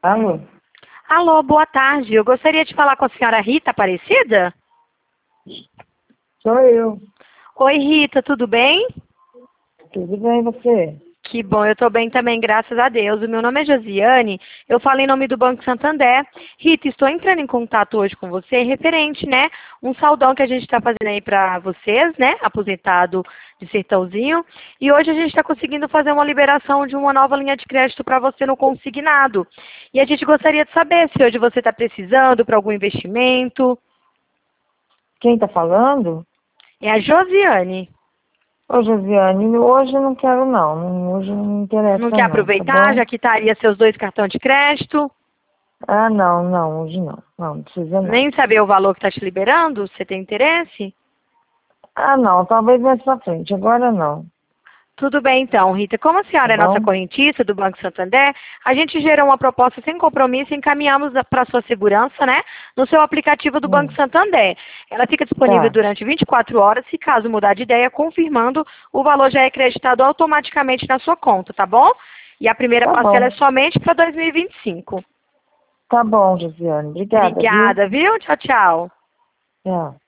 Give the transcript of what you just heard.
Alô? Alô, boa tarde. Eu gostaria de falar com a senhora Rita Aparecida. Sou eu. Oi, Rita, tudo bem? Tudo bem, você? Que bom, eu estou bem também, graças a Deus. O meu nome é Josiane, eu falo em nome do Banco Santander. Rita, estou entrando em contato hoje com você referente, né, um saldão que a gente está fazendo aí para vocês, né, aposentado de Sertãozinho. E hoje a gente está conseguindo fazer uma liberação de uma nova linha de crédito para você no consignado. E a gente gostaria de saber se hoje você está precisando para algum investimento. Quem tá falando? É a Josiane. Ô, Josiane, hoje eu não quero não. Hoje não me Não interessa quer não, tá aproveitar? bom? Já quitaria seus 2 cartões de crédito? Ah, não, hoje não. Não precisa não. Nem saber o valor que está te liberando? Você tem interesse? Ah, não, talvez mais pra frente. Agora não, Tudo bem então, Rita. Como a tá senhora é nossa bom? correntista do Banco Santander, a gente gerou uma proposta sem compromisso e encaminhamos para sua segurança, né, no seu aplicativo do Banco Hum, Santander. Ela fica disponível tá, durante 24 horas, se caso mudar de ideia, confirmando, o valor já é creditado automaticamente na sua conta, tá bom? E a primeira tá parcela é bom. somente para 2025. Tá bom, Josiane. Obrigada, viu? Obrigada, viu? Tchau, tchau. Tchau.